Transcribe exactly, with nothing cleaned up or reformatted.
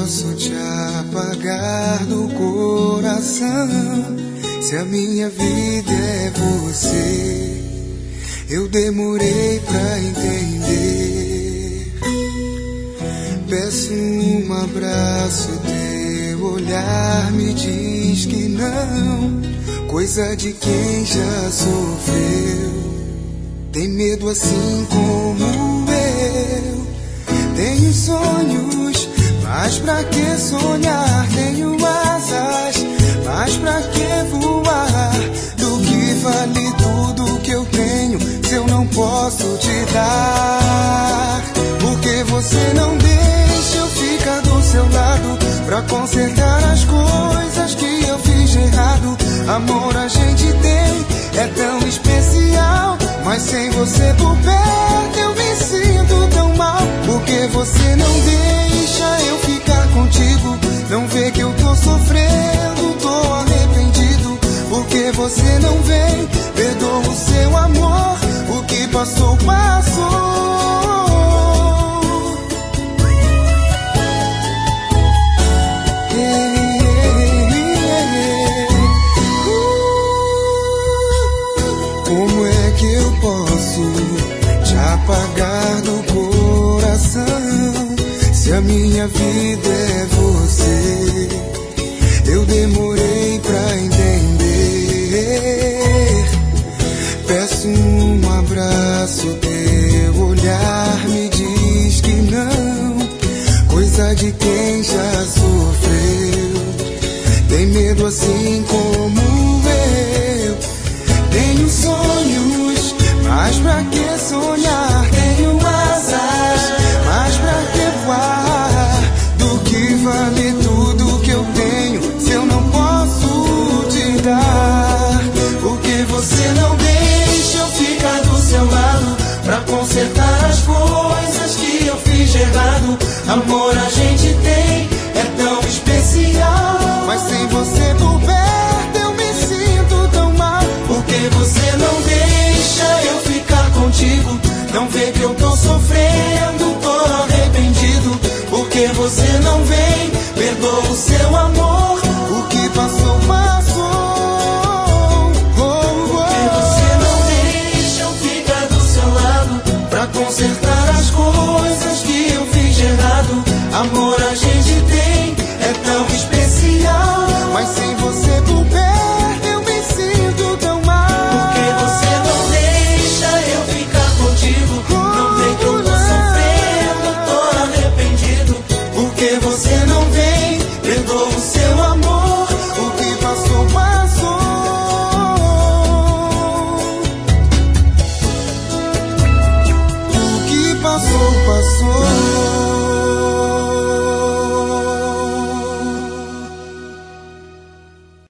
posso te apagar do coração. Se a minha vida é você, eu demorei pra entender. Peço um abraço, teu olhar me diz que não, coisa de quem já sofreu. Tem medo assim como eu. Tenho sonhos, mas pra que sonhar? Tenho asas, mas pra que voar? Do que vale tudo que eu tenho se eu não posso te dar? Porque você não deixa eu ficar do seu lado pra consertar as coisas que eu fiz de errado. Amor a gente tem, é tão especial, mas sem você por perto eu me sinto tão mal. Porque você não deixa eu ficar contigo, não vê que eu tô sofrendo, tô arrependido. Porque você não vem, perdoa o seu amor, o que passou, passou. Como é que eu posso te apagar do coração? Se a minha vida é você, eu demorei pra entender. Peço um abraço, teu olhar me diz que não, coisa de quem já sofreu. Tem medo assim como eu. Tenho sonhos, mas pra que sonhar? Tenho asas, mas pra que voar? Do que vale tudo que eu tenho se eu não posso te dar? Porque você não deixa eu ficar do seu lado pra consertar as coisas que eu fiz de errado. Amor a gente tem, é tão especial, mas sem você por perto eu me sinto tão mal. Porque você não deixa eu ficar contigo, não vê que eu tô sofrendo, tô arrependido. Porque você não vem, perdoa o seu amor, o que passou, passou. Porque você não deixa eu ficar do seu lado pra consertar as coisas que eu fiz de errado. Amor a gente tem, é tão especial, mas sem você por perto eu me sinto tão mal. Porque você não deixa eu ficar contigo, não vê que eu tô sofrendo, tô arrependido. Porque você não vem, perdoa o seu amor, o que passou, passou. O que passou, passou.